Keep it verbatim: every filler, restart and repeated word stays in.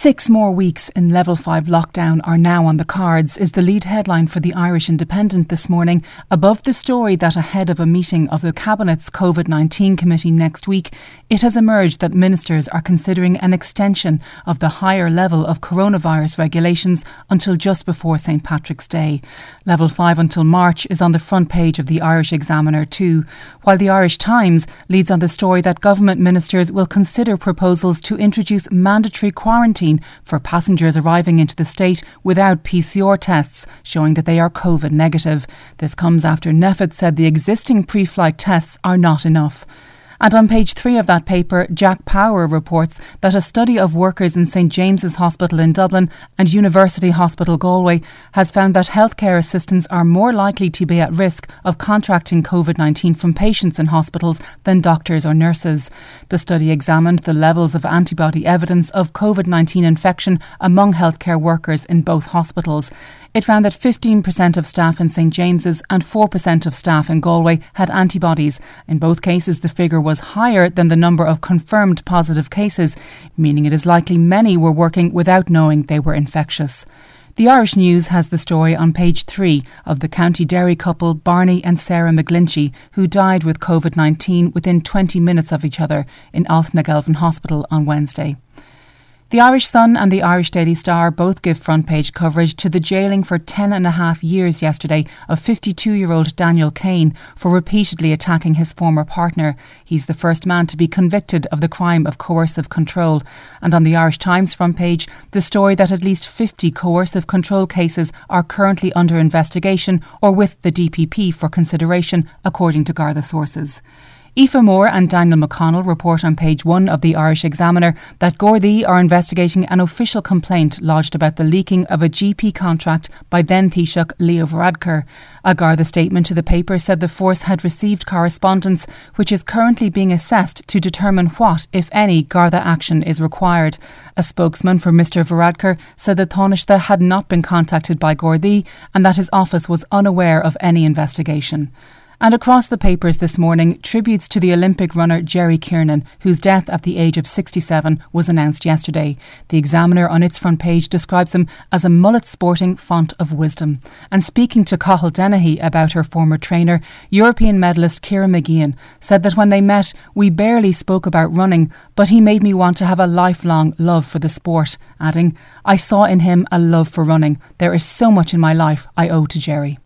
Six more weeks in level five lockdown are now on the cards is the lead headline for the Irish Independent this morning, above the story that ahead of a meeting of the Cabinet's COVID nineteen committee next week, it has emerged that ministers are considering an extension of the higher level of coronavirus regulations until just before St Patrick's Day. Level five until March is on the front page of the Irish Examiner too, while the Irish Times leads on the story that government ministers will consider proposals to introduce mandatory quarantine for passengers arriving into the state without P C R tests showing that they are COVID negative. This comes after N E P H E said the existing pre-flight tests are not enough. And on page three of that paper, Jack Power reports that a study of workers in St James's Hospital in Dublin and University Hospital Galway has found that healthcare assistants are more likely to be at risk of contracting COVID nineteen from patients in hospitals than doctors or nurses. The study examined the levels of antibody evidence of COVID nineteen infection among healthcare workers in both hospitals. It found that fifteen percent of staff in St James's and four percent of staff in Galway had antibodies. In both cases, the figure was higher than the number of confirmed positive cases, meaning it is likely many were working without knowing they were infectious. The Irish News has the story on page three of the County Derry couple Barney and Sarah McGlinchey, who died with COVID nineteen within twenty minutes of each other in Alfnagelvin Hospital on Wednesday. The Irish Sun and the Irish Daily Star both give front page coverage to the jailing for ten and a half years yesterday of fifty-two-year-old Daniel Kane for repeatedly attacking his former partner. He's the first man to be convicted of the crime of coercive control. And on the Irish Times front page, the story that at least fifty coercive control cases are currently under investigation or with the D P P for consideration, according to Garda sources. Aoife Moore and Daniel McConnell report on page one of the Irish Examiner that Gardaí are investigating an official complaint lodged about the leaking of a G P contract by then Taoiseach Leo Varadkar. A Garda statement to the paper said the force had received correspondence which is currently being assessed to determine what, if any, Garda action is required. A spokesman for Mr Varadkar said that Taoiseach had not been contacted by Gardaí and that his office was unaware of any investigation. And across the papers this morning, tributes to the Olympic runner Jerry Kiernan, whose death at the age of sixty-seven was announced yesterday. The Examiner on its front page describes him as a mullet-sporting font of wisdom. And speaking to Cathal Dennehy about her former trainer, European medalist Ciara Mageean said that when they met, we barely spoke about running, but he made me want to have a lifelong love for the sport, adding, I saw in him a love for running. There is so much in my life I owe to Jerry.